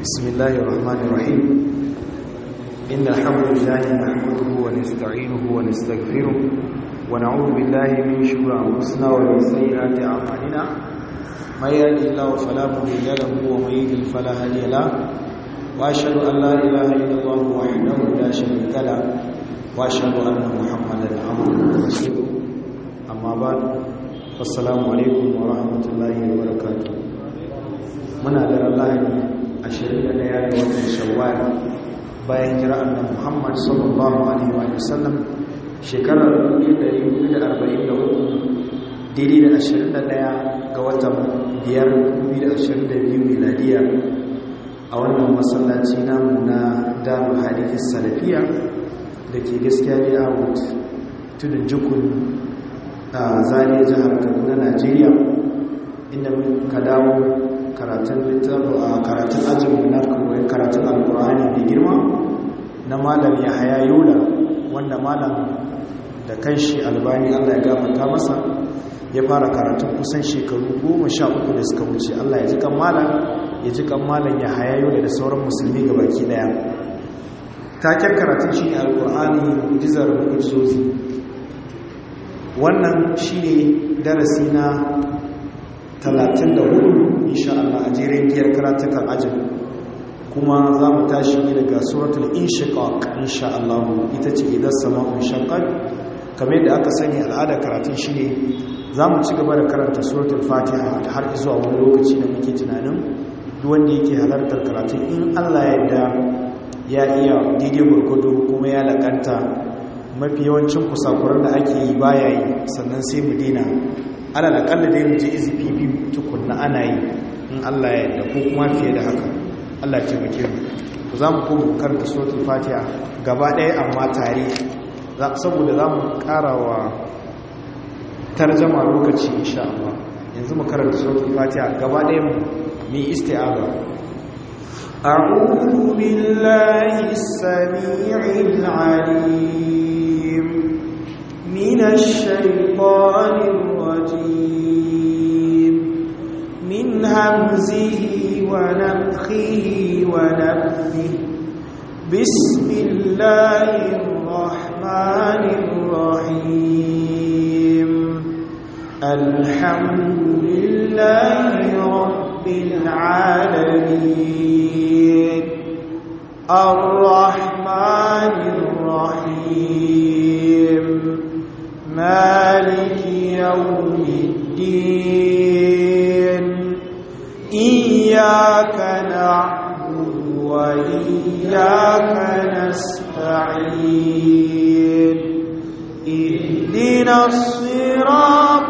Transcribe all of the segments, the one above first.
بسم الله الرحمن الرحيم إن الحمد لله نحمده ونستعينه ونستغفره ونعوذ بالله من شرور أنفسنا ومن سيئات أعمالنا من يهده الله فلا مضل له ومن يضلل فلا هادي له وأشهد أن لا إله إلا الله وحده لا شريك له وأشهد أن محمدا عبده ورسوله أما بعد السلام عليكم ورحمة الله وبركاته muna da Lahadi 21 ga watan Shawwal bayan jira annabi Muhammad sallallahu alaihi wa sallam shekarar 1443 daidai da 21 ga watan 5 2022 miladiya a wannan masallaci namu na Darul Hadith Salafiya dake gaskiya ne a tudun jukun Zaria jihar Kaduna Najeriya inda muka dawo karatun ajin na karatun alkur'ani mai girma na malam Yahaya Yola wanda malam da kanshi Albani Allah ya gafarta masa ya fara karatun kusan shekaru 13 da suka wuce. Allah ya ji kan malam Yahaya Yola da sauran musulmi gabaki daya. Taken karatun shi ne alkur'ani mu'jizar mu'jizozi. Wannan shine darasi na 34 insha Allah a jerin giyar karatukan ajin, kuma za mu tashi ne daga suratul inshiqaq insha Allah. Ita ce idan sama'un shaqqat. Kamar da aka sani al'ada karatun shi ne za mu ci gaba da karanta suratul fatiha har zuwa wani lokaci da muke tunanin duk wanda yake halartar karatun in Allah ya yarda ya iya daidai gurgudu kuma ya lakanta mafi yawancin kusakuran da ake yi baya yi, sannan sai mu dina alal akalla dai mu je izifi biyu tukunna ana yi in Allah ya yarda, ko kuma fiye da haka. Allah ya taimake mu. To zamu koma karanta suratul Fatiha gaba ɗaya amma tare saboda zamu karawa tarjuma lokaci insha Allah. Yanzu mu karanta suratul Fatiha gaba ɗaya mu isti'aza. A'udhu billahi as-sami'il 'alim minash shaitanir الرجيم من همزه ونفخه ونفثه بسم الله الرحمن الرحيم الحمد لله رب العالمين الرحمن الرحيم مالك يوم الدين إياك نعبد وإياك نستعين اهدنا الصراط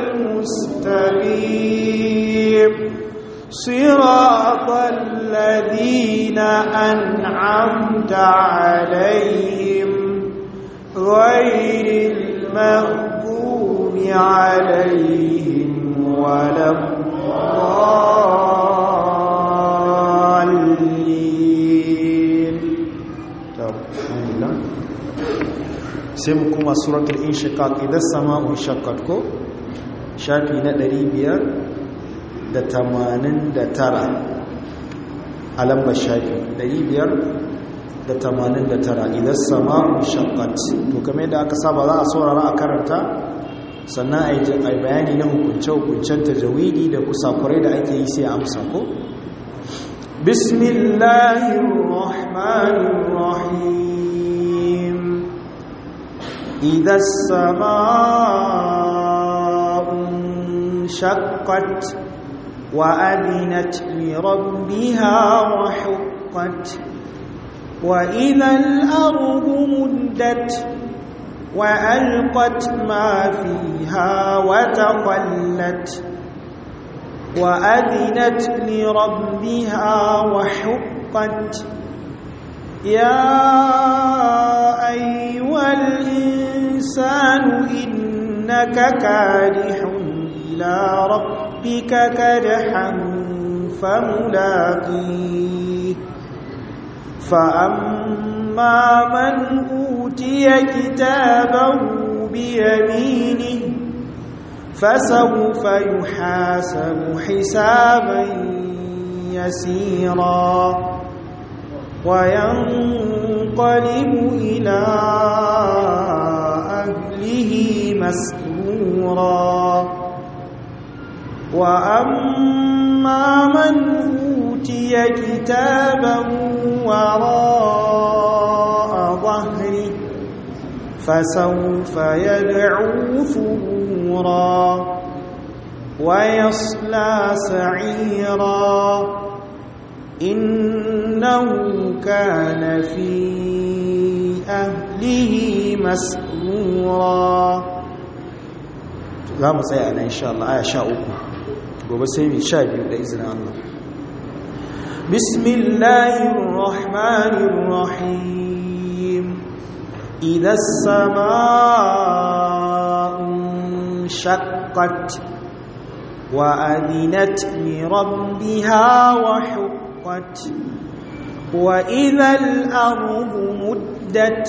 المستقيم صراط الذين أنعمت عليهم غير المغضوب عليهم ولا الضالين. sai mu kuma suratul inshiqaq idan sama'u shaqqat ko shafi na 589 a lambar shafi 589 idan sama'u shaqqat. to kamar yadda aka saba za a saurara a karanta sannan a yi bayani na hukunce-hukuncen tajawidi da kusakurai da ake yi sai a amsa ko. Bismillahirrahmanirrahim idan sama'un shaqqat wa adinat li rabbiha wa huqqat wa idhal ardu muddat وألقت ما فيها وتخلت وأذنت لربها وحقت يا أيها الإنسان إنك كادح إلى ربك كدحا فملاقيه فأما من أوتي كتابه بيمينه فسوف يحاسب حسابا يسيرا وينقلب إلى أهله مسرورا وأما من أوتي كتابه وراء ظهره فسوف يدعو ثبورا ويصلى سعيرا إنه كان في أهله مسرورا. za mu tsaya nan insha Allah aya 13 gobe sai mu 12 da izinin Allah. Bismillahir rahmanir rahim. Idha as-samaa'u shaqqat wa adinat li rabbiha wa huqqat wa idha al-ardu muddat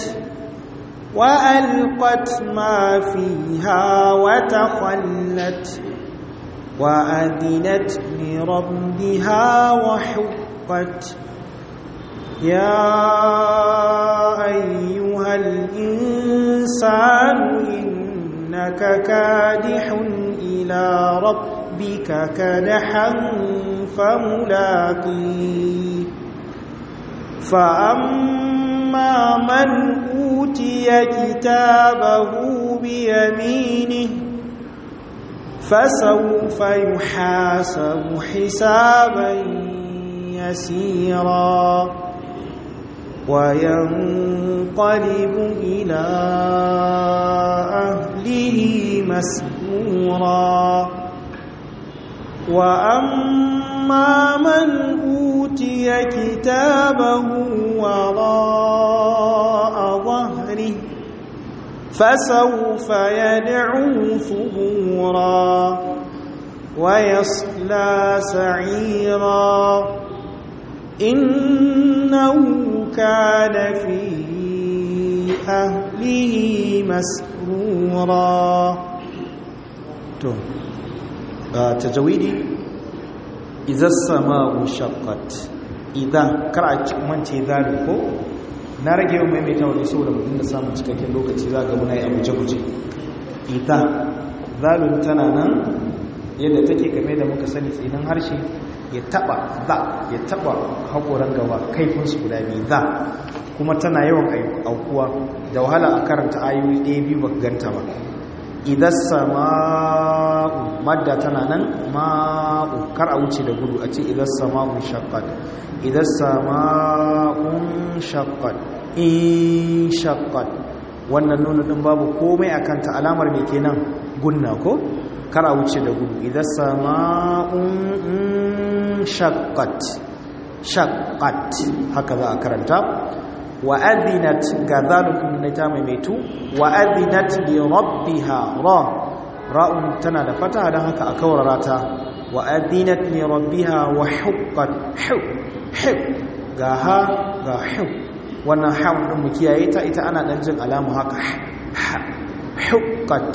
وألقت ما فيها وتخلت وأذنت لربها وحقت يا أيها الإنسان إنك كادح إلى ربك كدحا فملاقيه فأما من أوتي كتابه بيمينه فسوف يحاسب حسابا يسيرا وينقلب إلى أهله مسرورا وأما من أوتي كتابه وراء ظهره فسوف يدعو ثبورا ويصلى سعيرا إنه كان في أهله مسرورا. تجويدي إذا السماء شقت إذا كرأت من تذلك na rage yawan maimaita wani saboda mutum da samun cikakken lokaci za ga muna yi a guje-guje. Ita zalun tana nan yadda take kame da muka sani tsinin harshe ya taba haƙoran gaba kaifinsu guda biyu za kuma tana yawan aukuwa da wahala a karanta ayoyi ɗaya biyu baka ganta ba. Idan sama'u madda tana nan ma'u kar a wuce da gudu a ce idan sama'u shaqqat idan sama'un shaqqat in shaqqat wannan nuna din babu komai akan ta alamar me kenan gunna ko kar a wuce da gudu idan sama'un shaqqat haka za a karanta. wa adhinat gadhalun ne ta maimaitu wa adhinat li rabbiha ra'un tana da fata dan haka a kaurara ta wa adhinat li rabbiha wa huqqat ga ha ga wannan ha din mu kiyaye ta ita ana dan jin alamu haka huqqat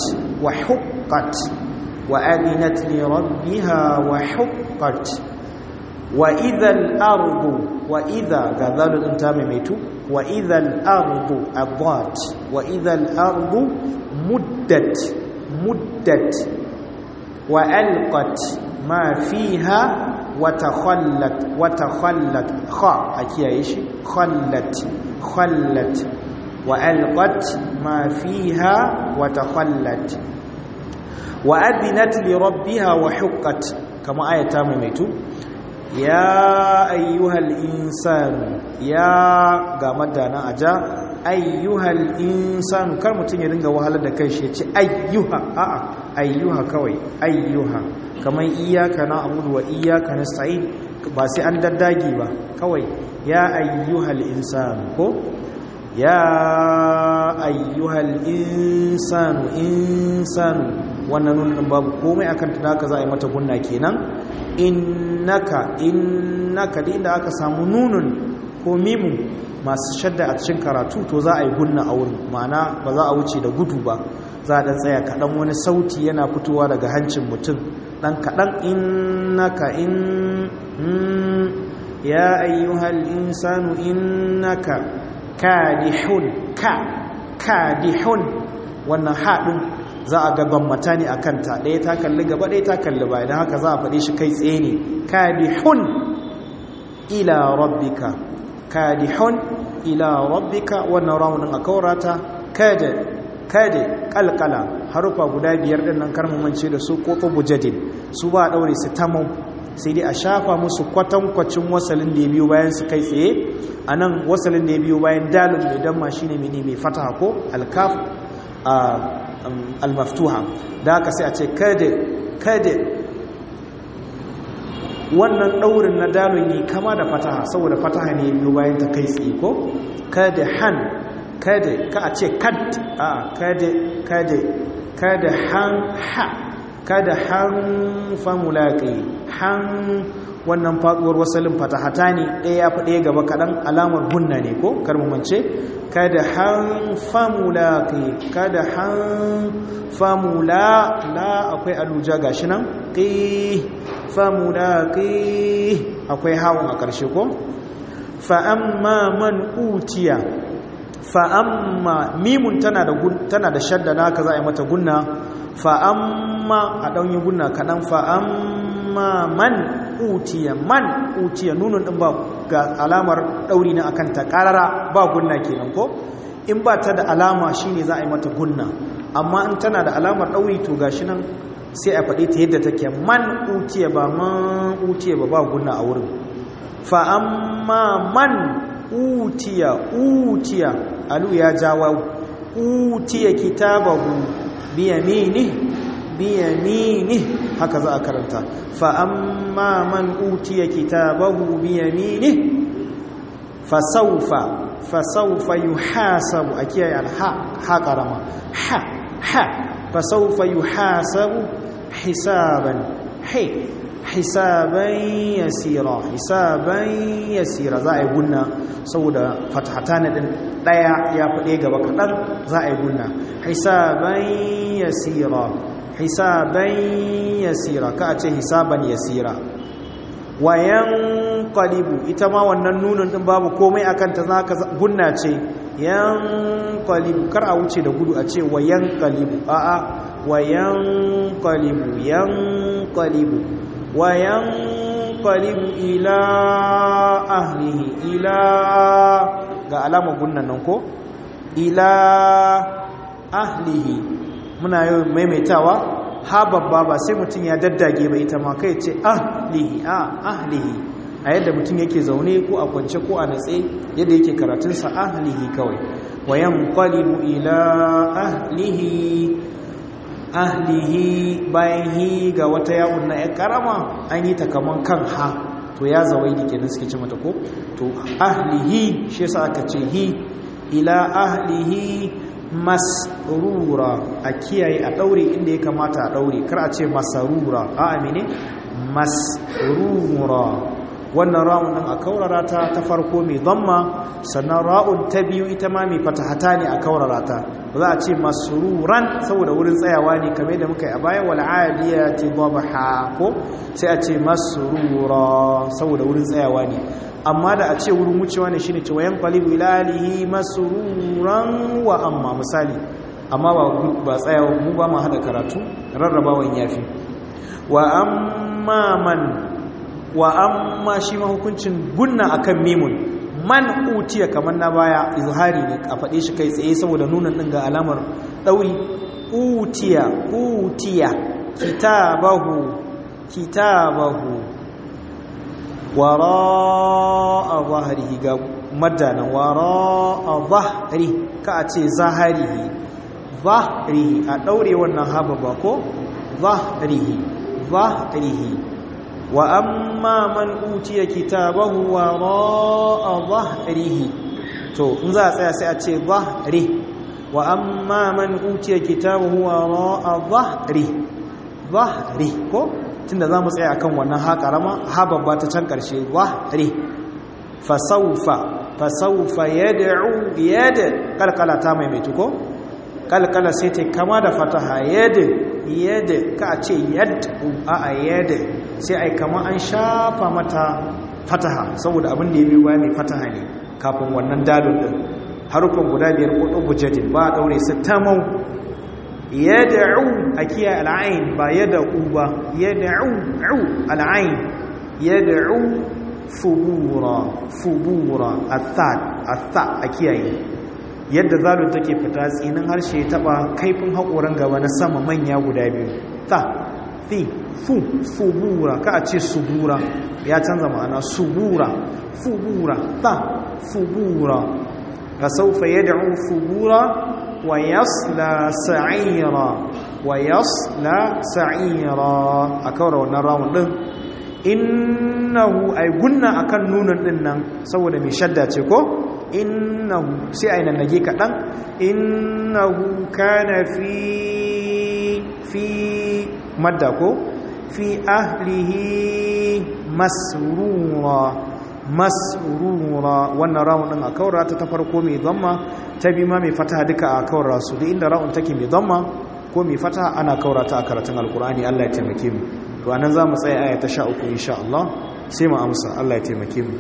wa adhinat li rabbiha wa huqqat wa idha al-ardu wa idha gadhalun ta maimaitu وإذا الأرض أضات وإذا الأرض مدت وألقت ما فيها وتخلت خلت وألقت ما فيها وتخلت وأذنت لربها وحقت كما آية تاميميتو ya ayyuhal insanu ya ga madana aja ayyuhal insanu kar mutun ya dinga wahalar da kai shi ya ce ayyuha a'a ayyuha kawai ayyuha kaman iyyaka na'budu wa iyyaka nasta'in ba sai an daddagi ba kawai ya ayyuhal insanu ko ya ayyuhal insanu wannan nun babu komai akan ta haka za a yi mata gunna kenan innaka da inda aka samu nunun ko mimun masu shadda a cikin karatu to za a yi gunna a wurin ma'ana ba za a wuce da gudu ba za a dan tsaya kaɗan wani sauti yana fitowa daga hancin mutum dan kadan innaka ya ayyuhal insanu innaka kadihun wannan haɗin za a ga gammata ne a kanta ɗaya ta kalli gaba ɗaya ta kalli baya don haka za a faɗi shi kai tsaye ne kadihun ila rabbika wannan raunin a kaurata kada kalkala harufa guda 5 ɗin nan karmamance da su ko bujadin su ba a ɗaure su tamau sai dai a shafa musu kwatankwacin wasalin da ya biyo bayan su kai tsaye a nan wasalin da ya biyo bayan dalin mai damma shi ne mai fataha ko alkaf almaftuha da haka sai a ce kada wannan ɗaurin na dalin yi kama da fataha saboda fataha ne ya biyo bayan ta kai tsaye ko kada ka a ce kada kada han famulaƙi han wannan faɗuwar wasalin fatahata ne ɗaya ya fi ɗaya gaba kaɗan alamar gunna ne ko karmamance kada han famulaƙi kada han famula la akwai aluja gashi nan ƙi famulaƙi akwai hawan a ƙarshe ko fa'amma man utiya fa'amma mimun tana da shadda na haka za a yi mata gunna fa'amma a ɗanyi gunna kaɗan fa'amma man utiya nunun ɗin ba ga alamar ɗauri na akan ta ƙarara ba gunna kenan ko in ba ta da alama shi ne za a yi mata gunna amma in tana da alamar ɗauri to ga shi nan sai a faɗi ta yadda take man utiya ba gunna a wurin fa'amma man utiya alu ya jawa utiya kitabahu biyamini haka za a karanta fa amma man utiya kitabahu biyamini fasawfa yuhasabu akiya ha karama fasawfa yuhasabu hisaban yasira za a yi gunna saboda fatahata na ɗin ɗaya ya fi ɗaya gaba kaɗan za a yi gunna hisaban yasira ka a ce hisaban yasira wayan qalibu ita ma wannan nunin ɗin babu komai akan ta za ka gunna ce yan qalibu kar a wuce da gudu a ce wayan qalibu a'a wayan qalibu wayanqalibu ila ahlihi ila ga alama gunnan nan ko ila ahlihi muna yau maimaitawa ha babba ba sai mutum ya daddage ba ita ma kai ce ahlihi a yadda mutum yake zaune ko a kwance ko a natse yadda yake karatunsa ahlihi kawai wayanqalibu ila ahlihi bayan hi ga wata yawon na ya karama an yi ta kaman kan ha to ya zawai da kenan suke ce mata ko to ahlihi shi yasa aka ce hi ila ahlihi masrura a kiyaye a daure inda ya kamata a daure kar a ce masarura a amine masrura wannan ra'un din a kaurara ta farko mai dhamma sannan ra'un ta biyu ita ma mai fatahata ne a kaurara ta ba za a ce masruran saboda wurin tsayawa ne kamar da muka yi a baya wal adiyati dhabha ko sai a ce masrura saboda wurin tsayawa ne amma da a ce wurin wucewa ne shine cewa yan qalibu ila alihi masruran wa amma misali amma ba tsayawa mu ba mu hada karatu rarrabawan yafi wa amma shi ma hukuncin gunna akan mimun man utiya kamar na baya izhari ne a faɗe shi kai tsaye saboda nunan ɗin ga alamar ɗauri utiya kitabahu wara'a zahrihi ga maddanan wara'a zahri ka a ce zahrihi a ɗaure wannan haba ba ko zahrihi wa amma man utiya kitabahu wara'a dhahrihi to in za a tsaya sai a ce dhahri wa amma man utiya kitabahu wara'a dhahri ko tunda zamu tsaya akan wannan ha karama ha babba ta can karshe dhahri fasawfa yad'u kalkala ta maimaitu ko kalkala sai ta kama da fataha ka a ce yad'u a yad sai ai kamar an shafa mata fataha saboda abin da ya biyo baya mai fataha ne kafin wannan dalil din harufan guda biyar ko dubujadin ba a daure su tamau yad'u akiya al'ain ba yad'u ba yad'u al'ain yad'u fubura atha akiyaye yadda zalun take fita tsinin harshe ya taba kaifin haƙoran gaba na sama manya guda biyu fubura ka a ce subura ya canza ma'ana fubura fubura ka saufa yad'u fubura wa yasla sa'ira a kawar wannan rawun din innahu ay gunna akan nunan din nan saboda mai shadda ce ko innahu sai ai nan nage kadan innahu kana fi madda ko fi ahlihi masrura wannan rawun din a kawar ta farko mai dhamma ta bi ma mai fataha duka a kawar su da inda rawun take mai dhamma ko mai fataha ana kawar ta a karatun alkur'ani Allah ya taimake mu to anan za mu tsaya aya ta 13 insha Allah sai mu amsa Allah ya taimake mu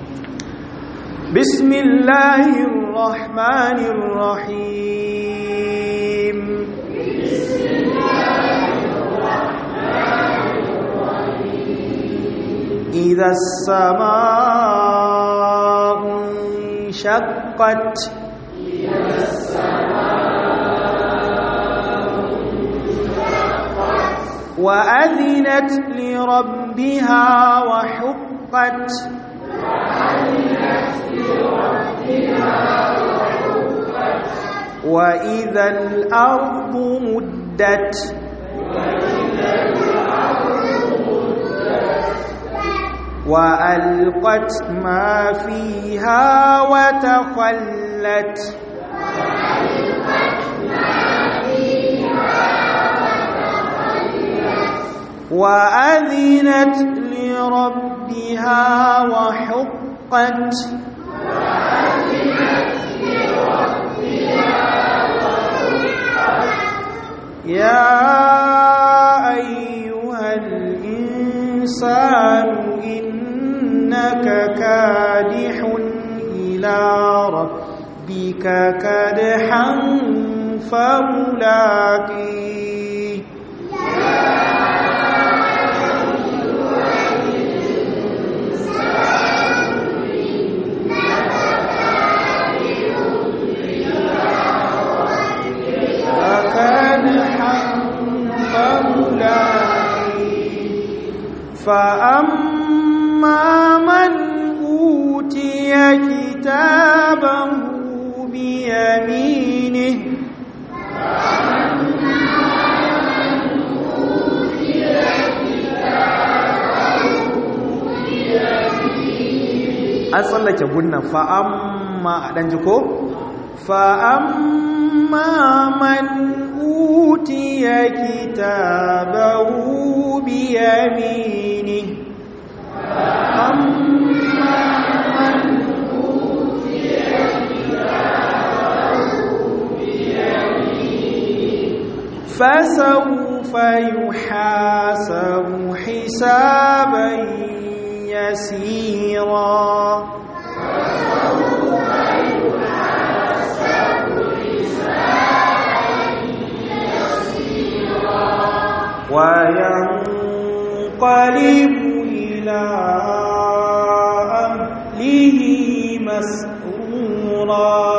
bismillahir rahmanir rahim idha as-samaa'u shaqqat وأذنت لربها وحقت وإذا الأرض مدت وألقت ما فيها وتخلت وأذنت لربها وحقت يا أيها الإنسان إنك كادح إلى ربك كدحا فملاقيه فأما من أوتي كتابه بيمينه أصلك قلنا فأما أدنجكو فأما من أوتي كتابه بيمينه أما من أوتي كتابه بيمينه فسوف يحاسب حسابا يسيرا وينقلب إلى أهله مسرورا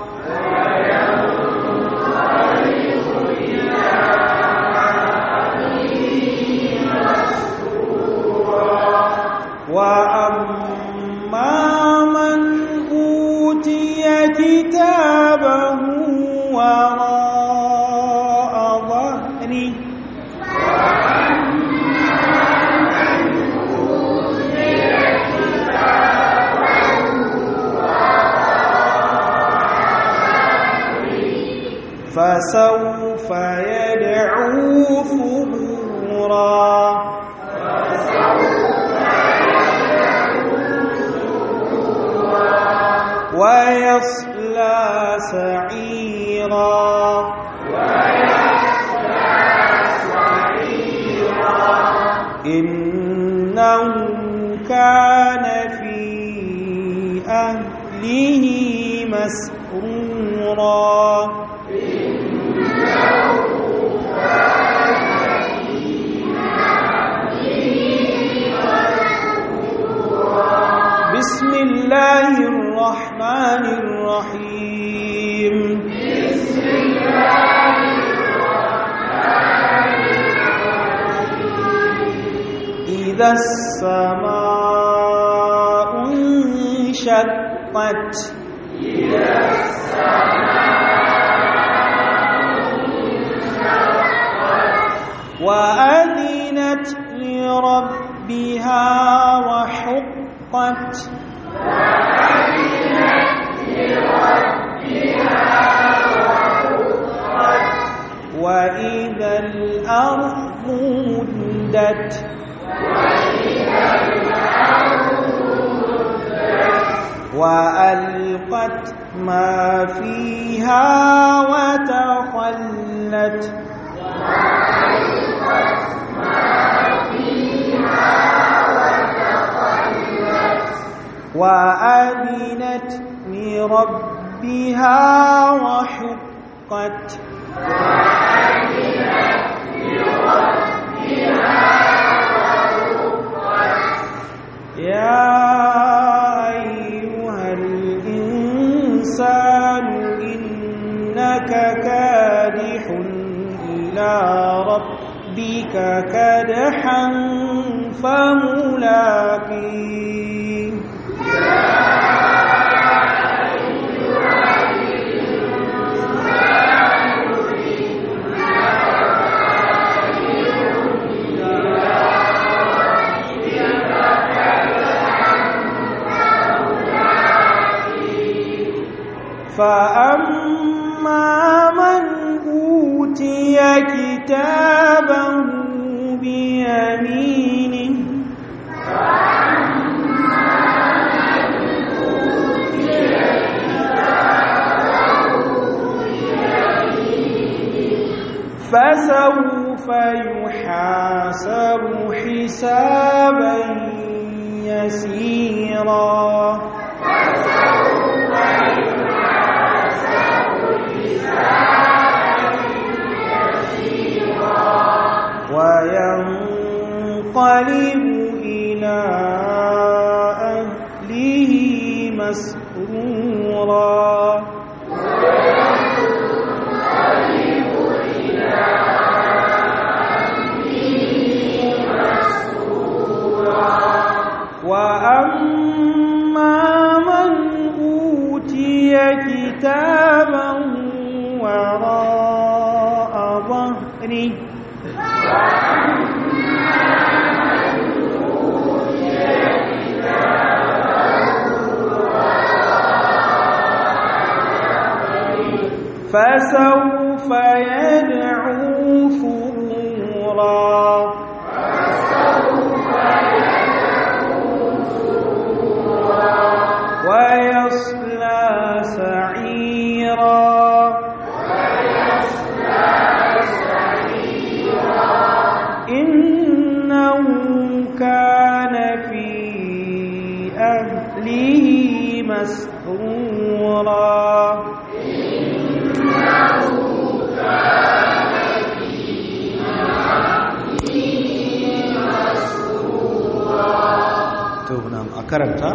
وأما من أوتي كتابه وراء ظهره فسوف يدعو ثبورا ويصلى سعيرا إنه كان في أهله مسرورا بسم الله الرحمن الرحيم بسم الله الرحمن الرحيم إذا السماء انشقت إذا السماء انشقت وأذنت لربها وحقت وإذا الأرض مدت وألقت ما فيها وتخلت وأذنت لربها وحقت يا أيها الإنسان إنك كادح إلى ربك كدحا فملاقيه فأما من أوتي كتابه بيمينه فسوف يحاسب حسابا يسيرا وينقلب إلى أهله مسرورا وأما من أوتي كتابه وراء ظهره فسوف يدعو ثبورا ويصلى سعيرا إنه كان في أهله مسرورا a karanta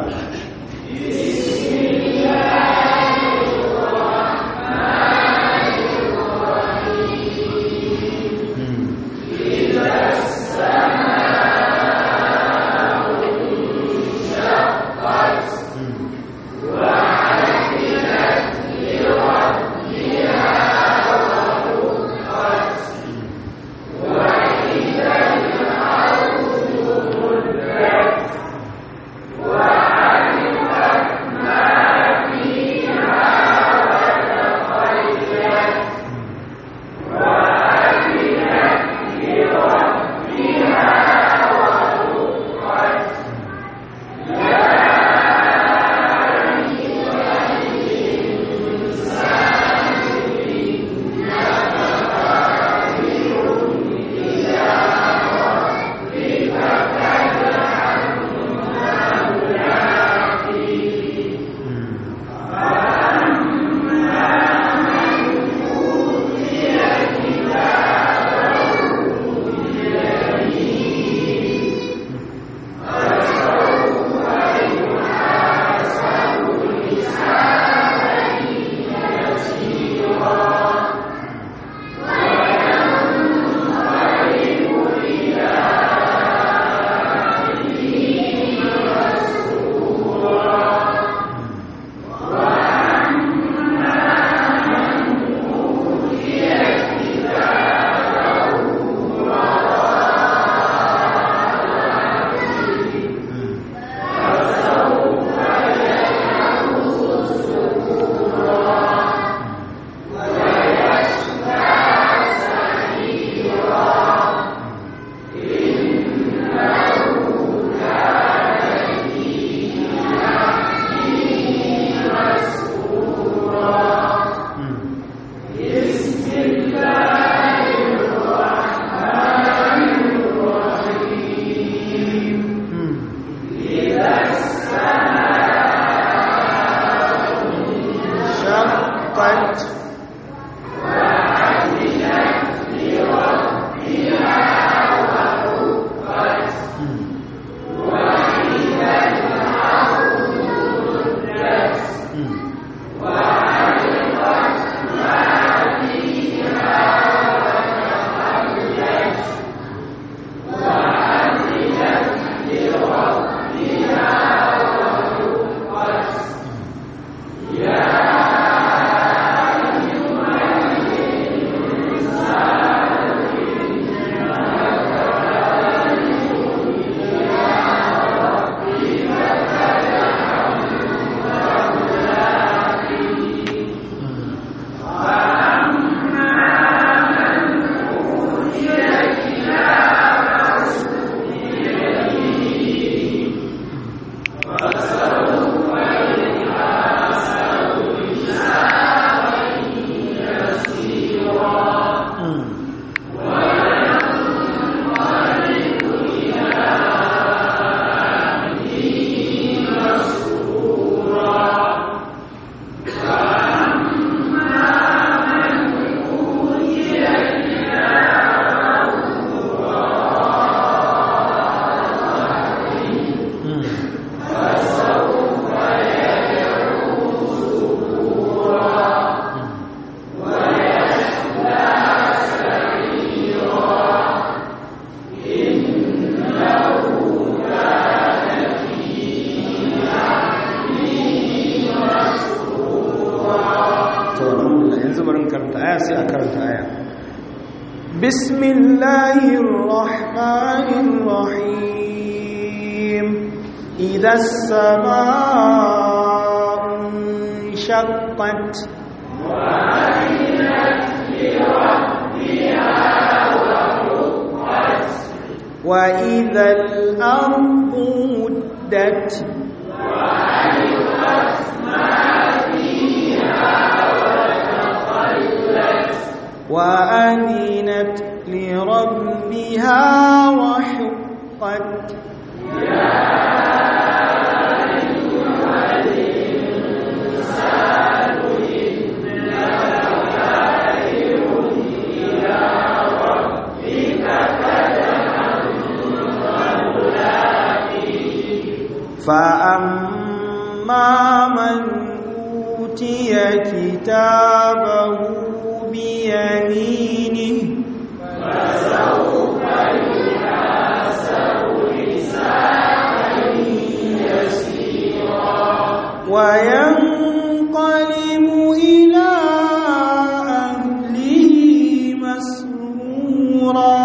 بسم الله الرحمن الرحيم إذا السماء انشقت وأذنت لربها وحقت وإذا الأرض مدت وألقت ما فيها وتخلت وأذنت لربها وحقت يا أيها الإنسان إنك كادح إلى ربك كدحا فملاقيه فأما من أوتي كتابه بيمينه فسوف يحاسب حسابا يسيرا وينقلب إلى أهله مسرورا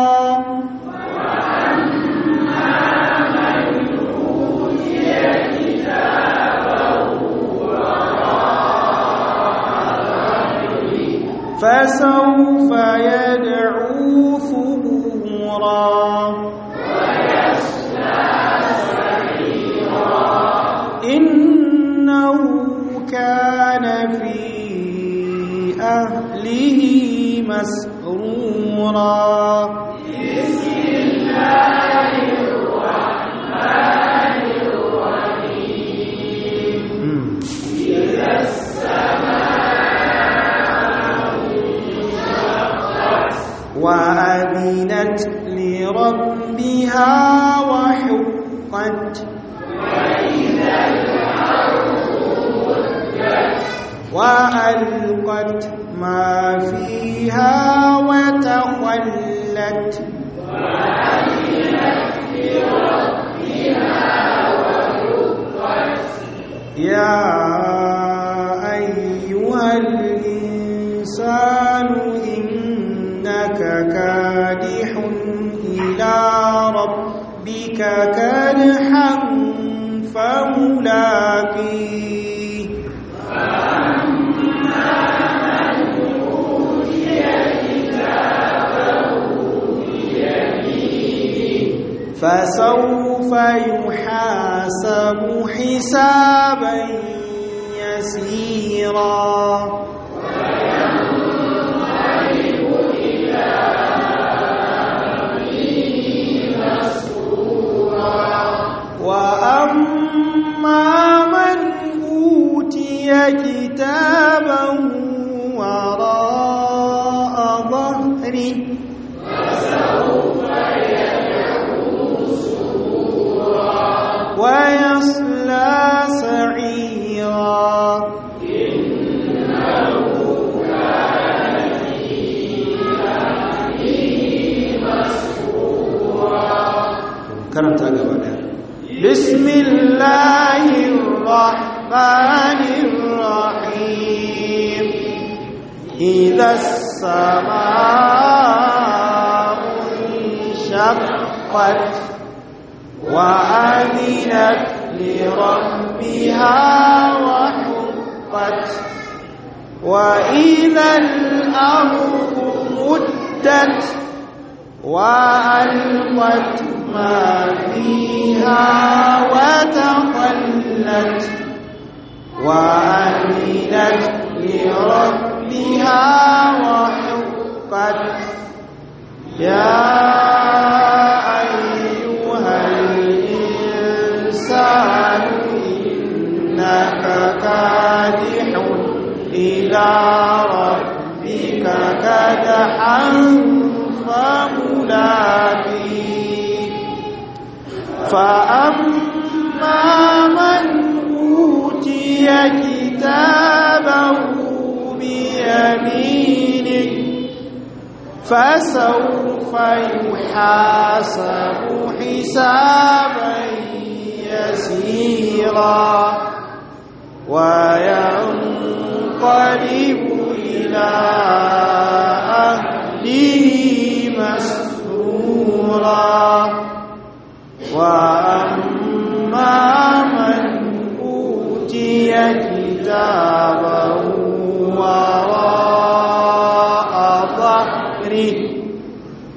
فسوف يدعو ثبورا ويصلى سعيرا إنه كان في أهله مسرورا بسم الله الرحمن الرحيم إذا وأذنت لربها وحقت وإذا الأرض مدت وألقت ما فيها وتخلت وأذنت لربها وحقت يا أيها الإنسان إنك كادح إلى ربك كدحا فملاقيه فسوف يحاسب حسابا يسيرا وأما من أوتي كتابه وراء ظهره ويصلى سعيرا كرمت أقبل بسم الله الرحمن الرحيم إذا السماء انشقت وأذنت لربها وحقت وإذا الأرض مدت وألقت ما فيها وتخلت وأذنت لربها وحقت يا أيها الإنسان إنك كادح إلى ربك كدحا فملاقيه فأما من أوتي كتابه بيمينه فسوف يحاسب حسابا يسيرا وينقلب إلى أهله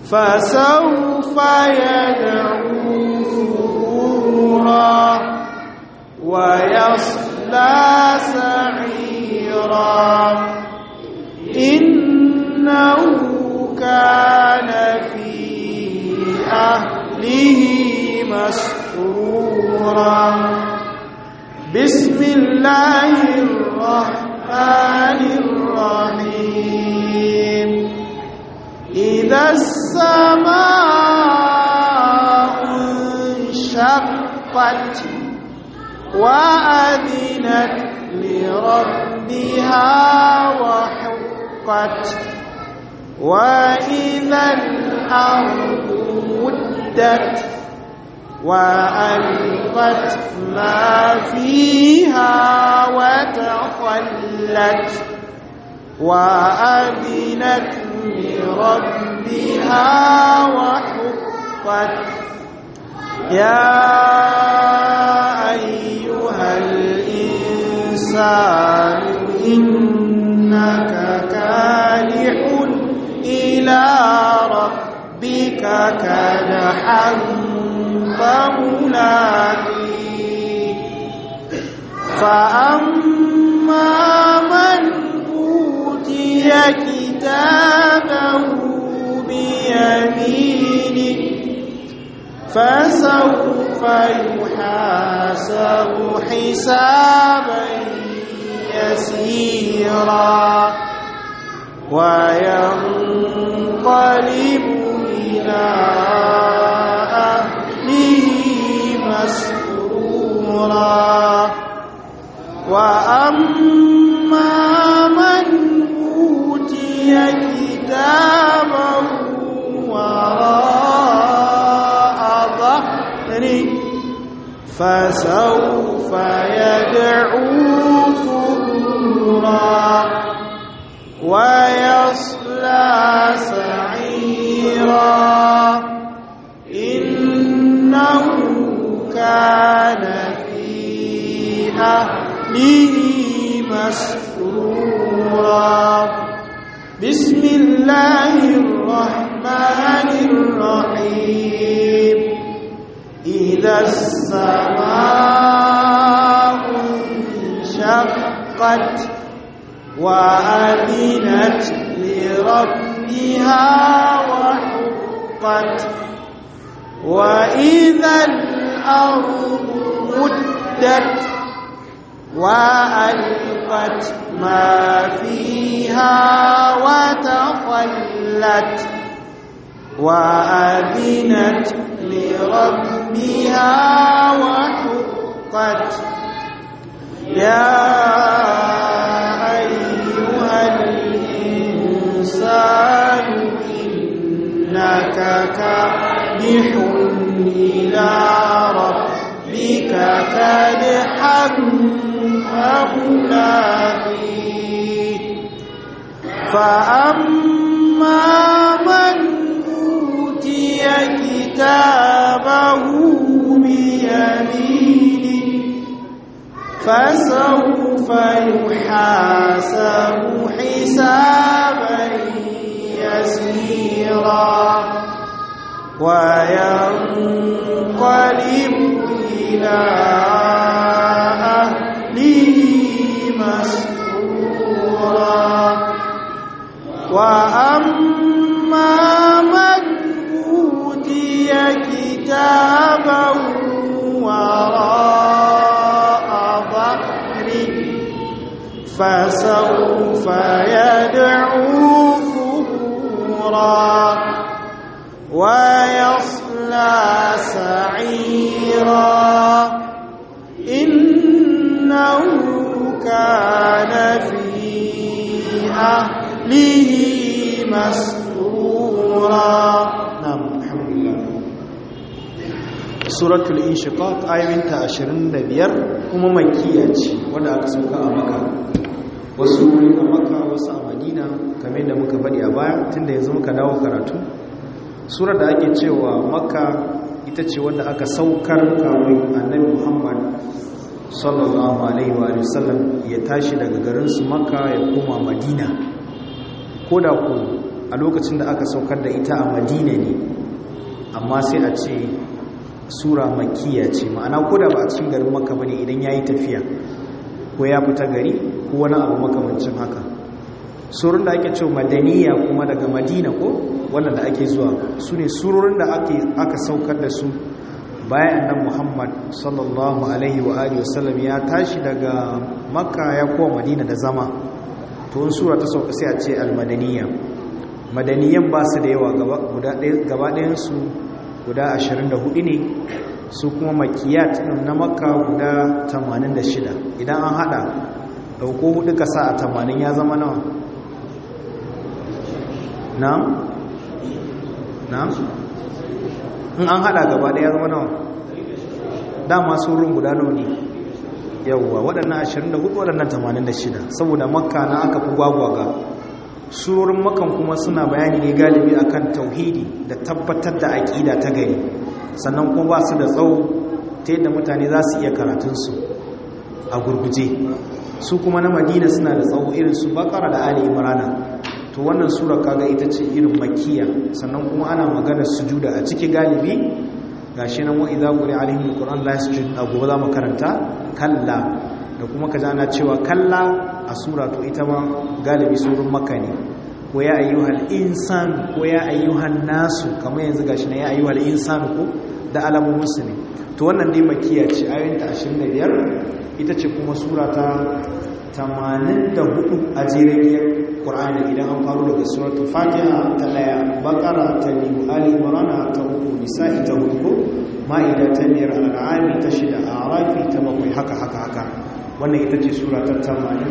فسوف يدعو ثبورا ويصلى سعيرا إنه كان في أهله مسرورا بسم الله الرحمن الرحيم إذا السماء انشقت وأذنت لربها وحقت وإذا الأرض مدت وألقت ما فيها وتخلت وأذنت لربها وحقت يا أيها الإنسان إنك كادح إلى ربك كدحا فملاقيه فأما من أوتي كتابه بيمينه فسوف يحاسب حسابا يسيرا وينقلب إلى أهله مسرورا وأما من أوتي كتابه وراء ظهره فسوف يدعو ثبورا ويصلى سعيرا إنه كان في أهله مسرورا بسم الله الرحمن الرحيم إذا السماء انشقت وأذنت لربها وحقت وإذا الأرض مدت وألقت ما فيها وتخلت وأذنت لربها وحقت يا أيها الإنسان إنك كادح إلى ربك كادحا فملاقيه فأما من أوتي كتابه بيمينه فسوف يحاسب حسابا يسيرا وينقلب إلى أهله مسرورا وأما من أوتي كتابه وراء ظهره فسوف يدعو ثبورا ويصلى سعيرا إنه كان في أهله مسرورا. نعم الحمد لله. suratul inshiqaq ayoyinta 25 kuma makkiya ce wanda aka sauka a Makka, wasu a Makka wasu a Madina kamar da muka faɗi a baya. Tunda yanzu muka dawo karatu, surar da ake cewa Makka ita ce wanda aka saukar kafin Annabi Muhammad sallallahu alaihi wa sallam ya tashi daga garin su Makka ya koma Madina. Koda ku a lokacin da aka saukar da ita a Madina ne amma sai a ce sura makkiya ce ma'ana ko da ba a cikin garin Makka bane idan yayi tafiya ko ya fita gari ko wani abu makamancin haka. Surun da ake cewa madaniya kuma daga Madina ko wannan da ake zuwa su ne surorin da aka saukar da su bayan annabi Muhammad sallallahu alaihi wa alihi wasallam ya tashi daga Makka ya koma Madina da zama. To in sura ta sauka sai a ce al-madaniya. Madaniyan ba su da yawa gaba ɗayan su guda 24 ne, su kuma makiyat na Makka guda 86. Idan an hada dauko hudu ka sa a 80 ya zama nawa? Na'am in an hada gaba daya zama nawa? Dama surun guda nawa ne? Yawwa waɗannan 24 waɗannan 86 saboda Makka na aka fi gwagwaga. Surorin Makkan kuma suna bayani ne galibi akan tauhidi da tabbatar da aqida ta gari, sannan kuma ba su da tsawo ta yadda mutane za su iya karatunsu a gurguje. Su kuma na Madina suna da tsawo irin su Baqara da Ali Imran. To wannan sura kaga ita ce irin makkiya, sannan kuma ana maganar sujuda a ciki galibi gashi nan wa idza quri alaihim alquran la yasjud a gobe za mu karanta kalla, da kuma kaza ana cewa kalla a sura to ita ma galibi surun Makka ne. Ko ya ayyuhal insan ko ya ayyuhan nasu kamar yanzu gashi nan ya ayyuhal insan ko da alamun musulmi. To wannan dai makkiya ce ayoyinta 25, ita ce kuma sura ta 84 a jirgin Qur'ani idan an faru daga suratul Fatiha ta 1, Baqara ta 2, Ali Imran ta 3, Nisa'i ta 4, Ma'ida ta 5, Al-An'am ta 6, A'raf ta 7, haka. Wannan ita ce sura ta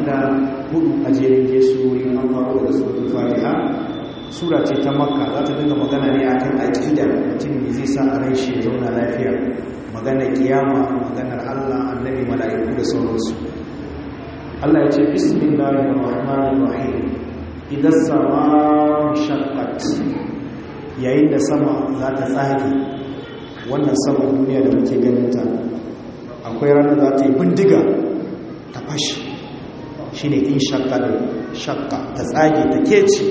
84 a jirgin surori an faru daga suratul Fatiha. Sura ce ta Makka, za ta dinga magana ne akan aqida, mutum ne zai sa a ran shi ya zauna lafiya, maganar kiyama, maganar Allah, annabi, mala'iku da sauransu. Allah ya ce bismillahir rahmanir rahim idan sama shaqqat, yayin da sama za ta tsage, wannan saman duniya da muke ganin ta akwai ranar za ta yi bindiga ta fashi, shine in shaqqa ta tsage ta kece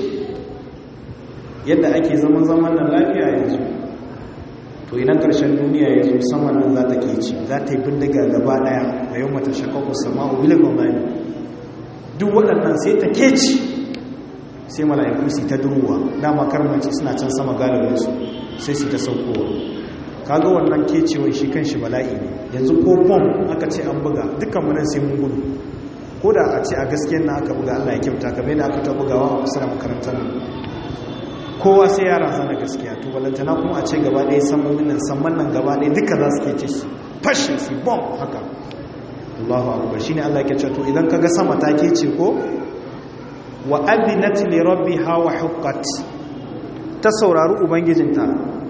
yadda ake zaman nan lafiya yanzu. To idan karshen duniya ya zo saman nan za ta kece, za ta yi bindiga gaba daya a yau mata shakaku sama'u bil ghamami, duk waɗannan sai ta kece, sai mala'iku su ta duruwa, dama karmanci suna can sama galibinsu sai su ta saukowa. Kaga wannan kecewar shi kan shi bala'i ne. Yanzu ko bom aka ce an buga dukkan mu nan sai mun gudu, ko da a ce a gaskiyar na aka buga Allah ya kyauta kamar yadda aka ta bugawa a kusa da makarantar nan, kowa sai ya razana gaskiya. To balantana kuma a ce gaba ɗaya samman nan gaba ɗaya duka za su kece su fashe su bom haka. Allahu akbar. Shine Allah yake cewa to idan kaga sama ta kece ko wa adinat li rabbiha wa huqqat, ta saurari ubangijinta,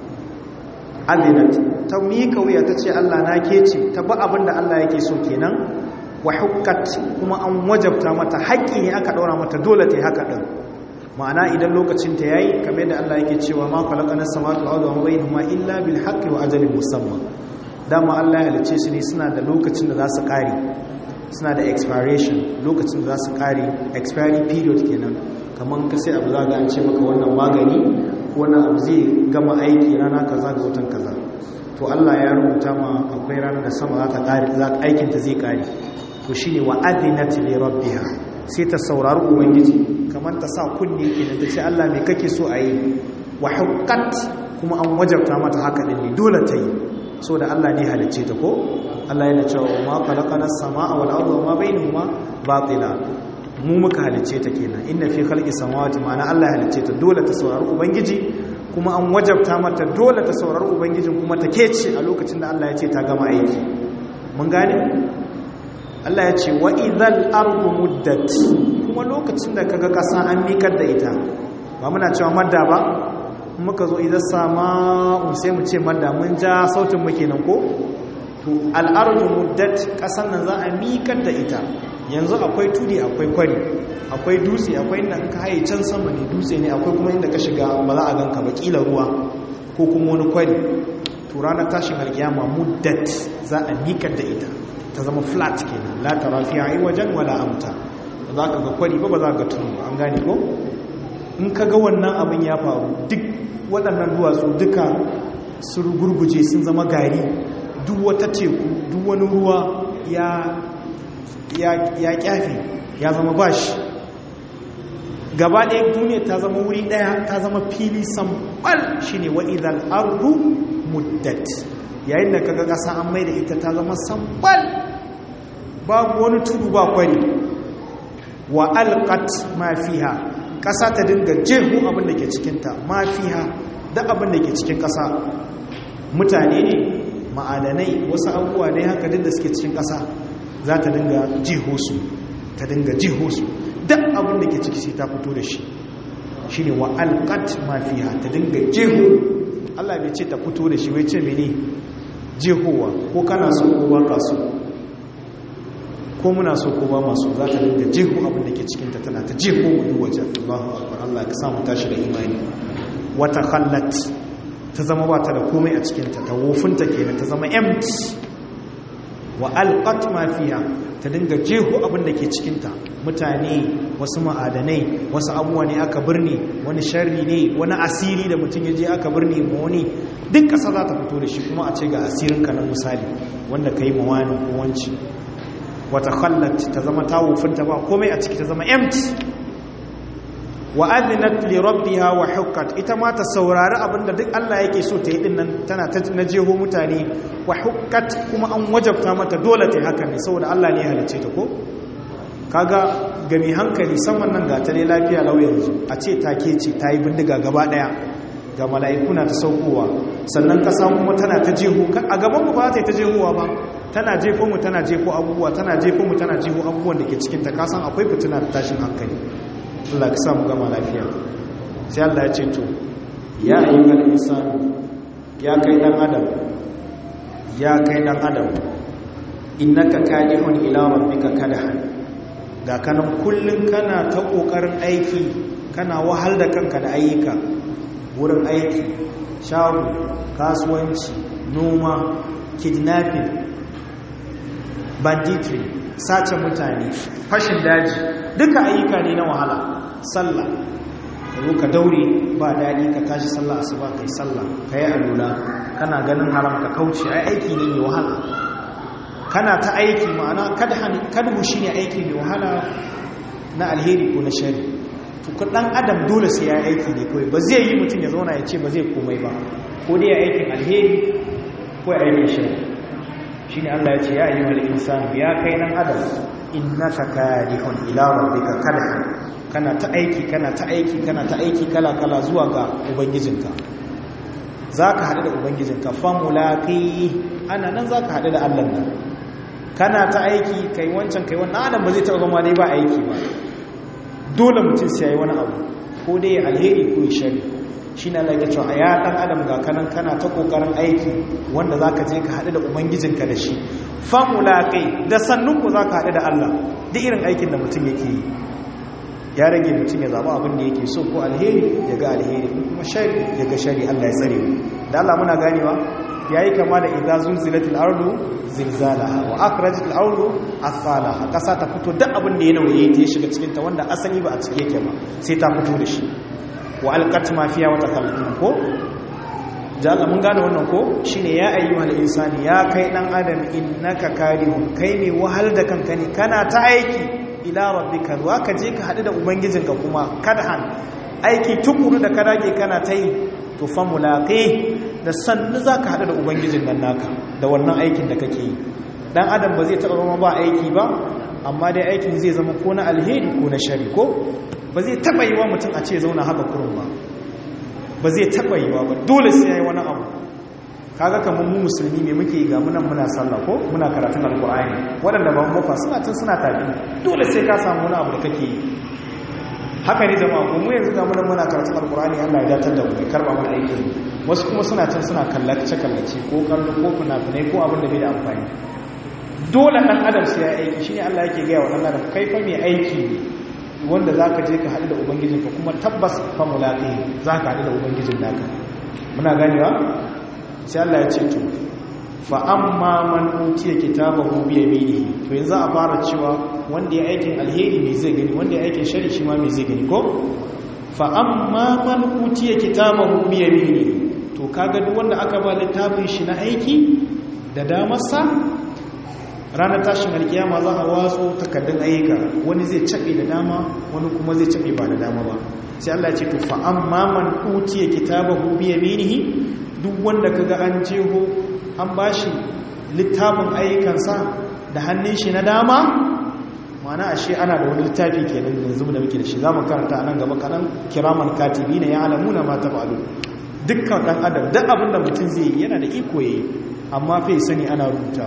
adinat ta mika wuya ta ce Allah na kece, ta ba abinda Allah yake so kenan. Wa huqqat kuma an wajabta mata, haƙƙi ne aka daura mata, dole ta yi haka din. Ma'ana idan lokacin ta yayi kamar da Allah yake cewa ma khalaqana as-samawati wal arda wa ma bainahuma illa bil haqqi wa ajalin musamma. Dama Allah ya halice su ne suna da lokacin da za su kare, suna da expiration, lokacin da za su kare, expiry period kenan. Kamar ka sai abu za ga an ce maka wannan magani ko wannan abu zai gama aiki rana kaza ga watan kaza. To Allah ya rubuta ma akwai ranar da sama za ta kare, aikin ta zai kare. To shine wa adinat li rabbiha, sai ta saurari ubangiji, kamar ta sa kunne kenan ta ce Allah me kake so a yi. Wa huqqat kuma an wajabta mata haka din ne, dole ta yi, so da Allah ne halicce ta ko Allah yana cewa ma khalaqana as-samaa wal arda wa ma bainahuma batila, mu muka halicce ta kenan. Inna fi khalqis samawati, ma'ana Allah ya halicce ta, dole ta saurari ubangiji, kuma an wajabta mata dole ta saurari ubangijin, kuma ta kece a lokacin da Allah ya ce ta gama aiki. Mun gane? Allah ya ce wa idhal ardu muddat, kuma lokacin da kaga kasa an mikar da ita, ba muna cewa madda ba, muka zo idan sama sai mu ce madda, mun ja sautin muke nan ko. To al'ardu muddat, kasan nan za a mikar da ita. Yanzu akwai tudi, akwai kwari, akwai dutse, akwai inda ka haye can sama ne dutse ne, akwai kuma inda ka shiga ba za a ganka ba, kila ruwa ko kuma wani kwari. To ranar tashin alkiyama muddat za a mikar da ita, ta zama flat kenan, la tara fiha wajen wala amta, ba za ka ga kwari ba za ka ga tudu. An gane ko? in ka ga wannan abin ya faru duk waɗannan duwatsu duka sun gurguje sun zama gari, duk wata teku duk wani ruwa ya kyafe ya zama bashi, gaba ɗaya duniya ta zama wuri ɗaya, ta zama fili sambal, shi ne wa idan ardu muddat, yayin da kaga ƙasa an mai da ita ta zama sambal, babu wani tudu ba kwari. Wa alqat ma fiha, ƙasa ta dinga jeho abin da ke cikinta, ma fiha da abin da ke cikin ƙasa, mutane ne, ma'adanai, wasu abubuwa ne haka duk da suke cikin ƙasa za ta dinga jeho su, ta dinga jeho su, duk abin da ke ciki sai ta fito da shi. Shi ne wa alqat ma fiha, ta dinga jeho. Allah bai ce ta fito da shi, bai ce mene jehowa, ko kana so ko ba ka so, ko muna so ko ba masu, za ta dinga jeho abin da ke cikinta, tana ta jeho wani waje. Allahu akbar, Allah ka samu tashi da imani. Wata khallat, ta zama ba ta da komai a cikinta, ta wofinta kenan, ta zama empty. Wa alqat ma fiha, ta dinga jeho abin da ke cikinta, mutane, wasu ma'adanai, wasu abubuwa ne aka birni, wani sharri ne, wani asiri da mutum ya je aka birni ma wani, duk ƙasa za ta fito da shi, kuma a ce ga asirinka na misali wanda ka yi mawani ko wanci. Wata khallat, ta zama ta wofinta ba komai a ciki, ta zama empty. Wa adinat li rabbiha wa hukkat, ita ma ta saurari abinda duk Allah yake so ta yi dinnan, tana ta na jeho mutane. Wa hukkat, kuma an wajabta mata dole ta yi haka ne saboda Allah ne ya halice ta ko. Kaga ga mai hankali saman nan ga ta ne lafiya lau yanzu, a ce take ce ta yi bindiga gaba daya, ga mala'ikuna ta saukowa, sannan kasa kuma tana ta jeho, a gaban mu ba ta yi ta jehowa ba, tana jefo mu tana jefo abubuwa, tana jefo mu tana jefo abubuwan da ke cikin ta, kasan akwai fitina da tashin hankali. Allah ka samu gama lafiya. Sai Allah ya ce to ya ayyuhal insanu, ya kai dan adam, ya kai dan adam, innaka kadihun ila rabbika kadhan, ga kanan kullun kana ta kokarin aiki, kana wahal da kanka da ayyuka, wurin aiki, shago, kasuwanci, noma, kidnapping, banditry, sace mutane, fashin daji, duka ayyuka ne na wahala. Sallah, ka daure ba daɗi, ka tashi sallah asuba kai sallah, kai alula, kana ganin haram ka kauce, ai aiki ne mai wahala. Kana ta aiki, ma'ana kadhu shine aiki mai wahala na alheri ko na shari. To dan adam dole sai ya aiki ne kawai, ba zai yi mutum ya zauna ya ce ba zai komai ba, ko dai ya aikin alheri ko ya aikin shari. Shine Allah ya ce ya ayyuhal insanu, ya kai dan adam, innaka kadihun ila rabbika kadhan, kana ta aiki kana ta aiki kana ta aiki kala kala zuwa ga ubangijinka, zaka hadu da ubangijinka, fa mulaqi, ana nan zaka hadu da Allah nan. Kana ta aiki kai wancan kai wannan, adam ba zai taba zama dai ba aiki ba, dole mutum sai yayi wani abu, ko dai alheri ko shari. Shine Allah ya ce ya dan adam, ga kanan kana ta kokarin aiki wanda zaka je ka hadu da ubangijinka da shi. Fa mulaqi, da sannun ku zaka hadu da Allah, duk irin aikin da mutum yake yi. Ya rage mutum ya zaba abin da yake so, ko alheri ya ga alheri, kuma shari ya ga shari. Allah ya tsare mu da Allah. Muna ganewa yayi kama da idza zulzilatil ardu zilzalaha wa akhrajatil ardu athqalaha, kasa ta fito duk abin da ya nauye ta shiga cikin ta, wanda asali ba a cike yake ba, sai ta fito da shi. Wa alqat ma fiha wa takhallat, ko jalla mun gane wannan ko. Shine ya ayyuhal insani, ya kai dan adam, innaka kadihun, kai ne wahal da kanka ne, kana ta aiki ila rabbika, wa ka je ka hadu da ubangijinka kuma kadhan, aiki tukuru da ka dage kana ta yi. To fa mulaqi, da sannu zaka hadu da ubangijin nan naka da wannan aikin da kake yi. Dan adam ba zai taba zama ba aiki ba, amma dai aikin zai zama ko na alheri ko na shari, ko ba zai taba yi wa mutum a ce zauna haka kurun ba zai taba yi wa ba, dole sai yayi wani abu. Kaga kamar mu musulmi ne muke ga munan muna sallah ko muna karatun alqur'ani, wadanda ba mu fa suna tun suna tafi, dole sai ka samu wani abu da kake yi. Haka ne jama'a, ko mu yanzu ga munan muna karatun alqur'ani, Allah ya datar da mu, karba mana aiki. Wasu kuma suna tun suna kallace ko kallo ko fina-finai ko abin da bai da amfani. Dole dan adam sai ya aiki. Shine Allah yake ga wa dan adam, kai fa mai aiki ne wanda zaka je ka haɗu da ubangijinka, kuma tabbas fa mulaqi, zaka haɗu da ubangijin naka. Muna ganewa. Sai Allah ya ce to fa amma man utiya kitabahu bi yaminihi, to yanzu a fara cewa wanda ya aikin alheri me zai gani, wanda ya aikin shari shi ma me zai gani ko. fa amma man utiya kitabahu bi yaminihi to kaga duk wanda aka ba littafin shi na aiki da damarsa ranar tashin alkiyama za a watso takardun ayyuka wani zai cabe da dama wani kuma zai cabe ba da dama ba sai Allah ya ce to fa amma man utiya kitabahu bi yaminihi duk wanda kaga an jeho an bashi littafin ayyukansa da hannun shi na dama, mana ashe ana da wani littafi kenan yanzu da muke da shi zamu karanta anan gaba kanan kiraman katibina ya'lamuna ma taf'alu. Dukkan dan adam duk abin da mutum zai yi yana da iko yayi, amma fa ya sani ana rubuta.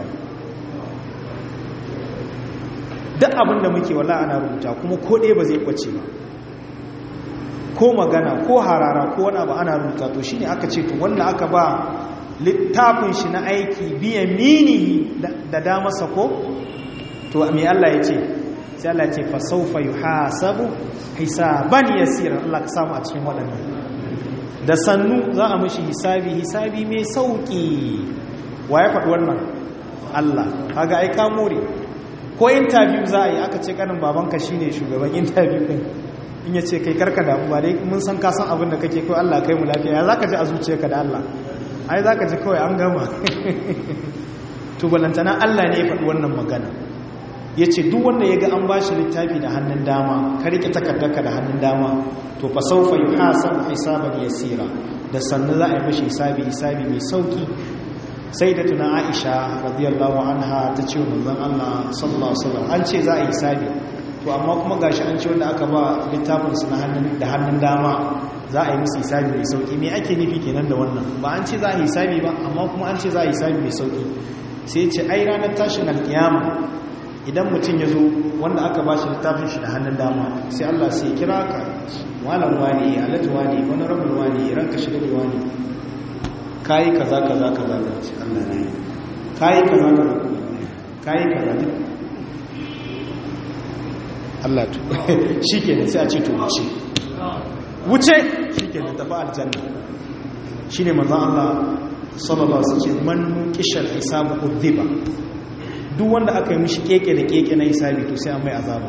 Duk abin da muke wallahi ana rubuta, kuma ko dai ba zai kwace ba, ko magana ko harara ko wani abu ana rubuta. To shine aka ce to wanda aka ba littafin shi na aiki biya mini da damarsa ko to me Allah ya ce sai Allah ya ce fa sawfa yuhasabu hisaban yasira. Allah ka samu a cikin waɗannan da sannu za a mishi hisabi mai sauki. Wa ya faɗi wannan? Allah. Kaga ai ka more. Ko interview za a yi aka ce kanin babanka shine shugaban interview din, in ya ce kai karka damu ba dai mun san ka san abin da kake ko Allah kai mu lafiya, ya zaka ji a zuciyarka da Allah? Ai zaka ji kawai an gama. To balantana Allah ne ya faɗi wannan magana, yace duk wanda yaga an bashi littafi da hannun dama, ka rike takardarka da hannun dama, to fa sawfa yuhasabu hisaban yasira, da sannan za a yi mishi hisabi mai sauki. Sayyidatuna Aisha radiyallahu anha ta ce wa manzon Allah sallallahu alaihi wasallam an ce za a yi hisabi, to amma kuma gashi an ce wanda aka ba littafin su da hannun dama za a yi musu hisabi mai sauki. Me ake nufi kenan da wannan? Ba an ce za a yi hisabi ba, amma kuma an ce za a yi hisabi mai sauki. Sai ce ai ranar tashin alkiyama idan mutum ya zo wanda aka ba shi littafin shi da hannun dama, sai Allah sai ya kira ka, malam wani, alhaji wani, wani rabin wani, ranka shi da wani, kayi kaza kaza kaza da ce Allah ne, kayi kaza kaza kayi kaza duk Allah to shi ke sai a ce to wuce shi ke da tafi aljanna. Shi ne manzan Allah sallallahu alaihi wasallam man kishal hisabu udhiba, duk wanda aka yi mishi keke da keke na hisabi to sai an mai azaba.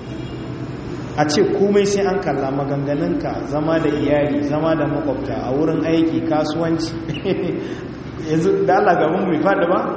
A ce komai sai an kalla, maganganunka, zama da iyali, zama da makwabta, a wurin aiki, kasuwanci. Yanzu da Allah ga mun bai faɗi ba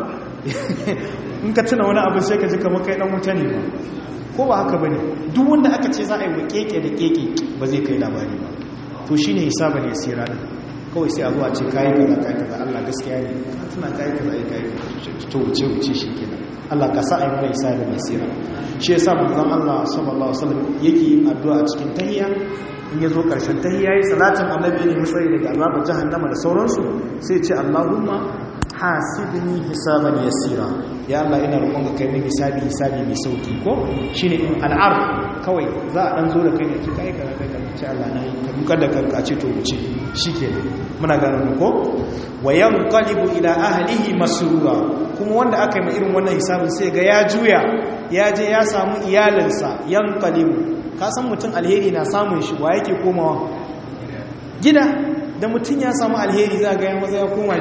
in ka tuna wani abu sai ka ji kamar kai dan wuta ne ba, ko ba haka bane? Duk wanda aka ce za a yi wa keke da keke ba zai kai labari ba. To shine hisaban yasira din, kawai sai a zuwa ce kayi kaza Allah gaskiya ne, ka tuna kayi kaza to wuce shikenan. Allah ka sa a yi mana hisaban yasira. Shi yasa manzon Allah sallallahu alaihi wasallam yake yin addu'a a cikin tahiyya, in yazo karshen tahiyya yayi salatin annabi ne musai daga azabar jahannama da sauransu, sai ce Allahumma hasibni hisaban yasira. Ya Allah ina roƙon ka kai min hisabi mai sauki. Ko shine in al'ar kawai za a dan zo da kai ne kai kaza kai ce Allah na yi ka dukar da kanka a ce to wuce shikenan. Muna ganin ko wa yanqalibu ila ahlihi masrura, kuma wanda aka yi irin wannan hisabin sai ga ya juya ya je ya samu iyalinsa. Yanqalibu, ka san mutum alheri na samun shi wa yake komawa gida. Da mutum ya samu alheri za ga ya maza ya koma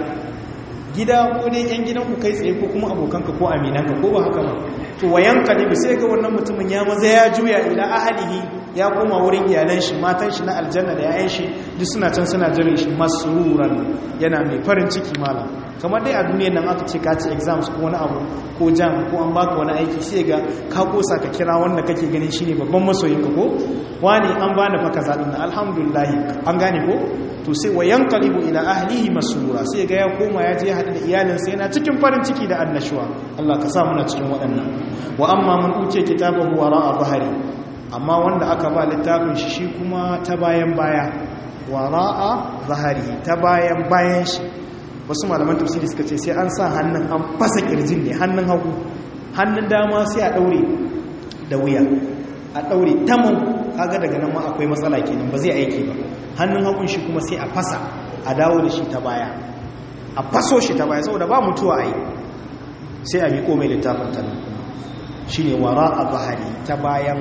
gida ko dai yan gidanku kai tsaye ko kuma abokanka ko aminanka, ko ba haka ba? To wayan kalibi sai ga wannan mutumin ya maza ya juya ila ahlihi, ya koma wurin iyalan shi, matan shi na aljanna da yayan shi duk suna can suna jiran shi masruran, yana mai farin ciki malam. Kamar dai a duniyar nan aka ce ka ci exams ko wani abu ko jam ko an baka wani aiki, sai ga ka kosa ka kira wanda kake ganin shine babban masoyinka, ko wani an bani fa kaza din, alhamdulillah, an gane ko? To sai wa yanqalibu ila ahlihi masrura, sai ga ya koma ya je hada da iyalinsa yana cikin farin ciki da annashuwa. Allah ka sa muna cikin waɗannan. Wa amma man uce kitabahu wara'a zahari, amma wanda aka ba littafin shi kuma ta bayan baya, wara'a zahari, ta bayan shi. Wasu malaman tafsiri suka ce sai an sa hannun an fasa kirjin ne, hannun hagu, hannun dama sai a daure da wuya, a daure tamam. Kaga daga nan ma akwai matsala kenan, ba zai aiki ba. Hannun hagun shi kuma sai a fasa, a dawo da shi ta baya, a faso shi ta baya, saboda ba mutuwa a yi, sai a miƙo mai littafin ta nan kuma shi ne wara a bahari, ta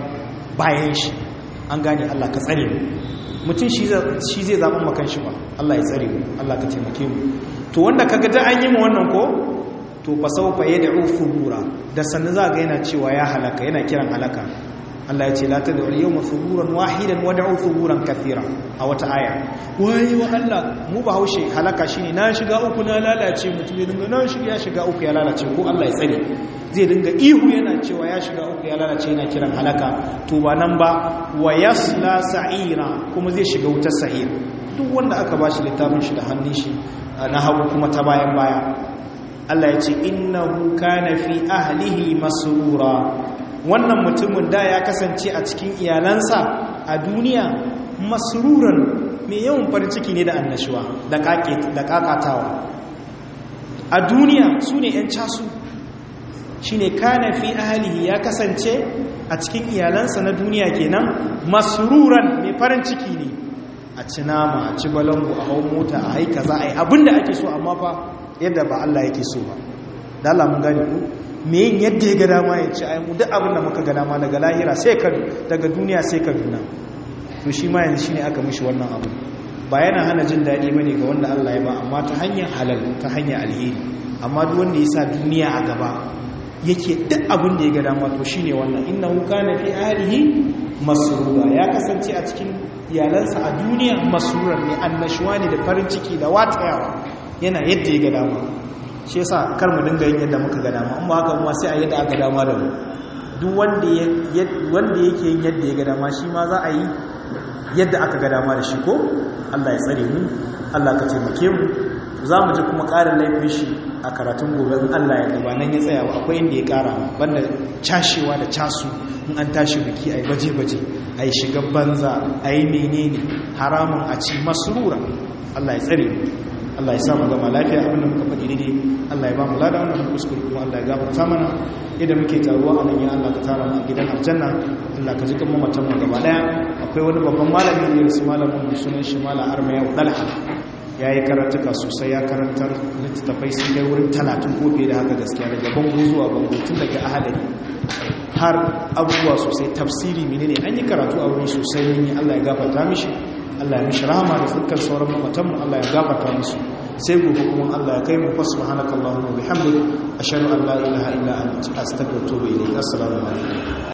bayan shi. An gane. Allah ka tsare mu. Mutum shi zai zaɓen makan shi ba. Allah ya tsare mu, Allah ka taimake mu. To wanda kaga da an yi mu wannan ko, to fa saufa yad'u fubura, da sannan za ga yana cewa ya halaka, yana kiran halaka. Allah ya ce la tad'u al-yawma thuburan wahidan wad'u thuburan kathira a wata aya wai wa Allah mu ba haushe halaka shine na shiga uku na lalace mutum ya dinga na shiga uku ya lalace ko Allah ya tsare zai dinga ihu yana cewa ya shiga uku ya lalace yana kiran halaka to ba nan ba wa yasla sa'ira kuma zai shiga wutar sa'ir duk wanda aka bashi littafin shi da hannun shi na hagu kuma ta bayan baya Allah ya ce innahu kana fi ahlihi masrura wannan mutumin da ya kasance a cikin iyalansa a duniya masruran mai yawan farin ciki ne da annashuwa da kakatawa a duniya su ne 'yan casu shi ne kana fi ahalihi ya kasance a cikin iyalansa na duniya kenan masruran mai farin ciki ne a ci nama a ci balangu a hau mota a haika za a yi abinda ake so amma fa yadda ba Allah yake so ba da Allah mun gani ku me yin yadda ya ga dama ya ci ai mu duk abin da muka ga dama daga lahira sai ka daga duniya sai ka duna to shi ma yanzu shine aka mishi wannan abu ba yana hana jin dadi bane ga wanda Allah ya ba amma ta hanyar halal ta hanyar alheri amma duk wanda ya sa duniya a gaba yake duk abin da ya ga dama to shine wannan innahu kana fi ahlihi masrura ya kasance a cikin iyalansa a duniya masruran ne annashuwa ne da farin ciki da watayawa yana yadda ya ga dama shi yasa kar mu dinga yin yadda muka ga dama amma haka kuma sai a yadda aka dama da mu duk wanda yake yin yadda ya ga dama shi ma za a yi yadda aka ga dama da shi ko Allah ya tsare mu Allah ka taimake mu za mu ji kuma ƙarin laifin shi a karatun gobe in Allah ya gaba nan ya tsaya ba akwai inda ya ƙara banda cashewa da casu in an tashi biki a yi baje-baje a yi shiga banza a yi menene haramun a ci masrura Allah ya tsare mu Allah ya samu gama lafiya abinda muka faɗi daidai Allah ya ba mu lada wannan kuskure kuma Allah ya gafarta mana idan muke taruwa a nan ya Allah ka tara mu a gidan aljanna Allah ka jikan mamatan mu gaba daya akwai wani babban malami ne su malamin mu sunan shi Malam Armaya Dalha yayi karatuka sosai ya karantar littattafai sun kai wurin 30 ko fiye da haka gaskiya daga bango zuwa bango tun daga ahadari har abubuwa sosai tafsiri menene an yi karatu a wurin sosai ne Allah ya gafarta mishi Allah ya mishi rahama da dukkan sauran mamatanmu Allah ya gafarta musu sai gobe kuma Allah ya kai mu fa subhanakallahumma wa bihamdika ashhadu an la ilaha illa anta astaghfiruka wa atubu ilayk assalamu alaikum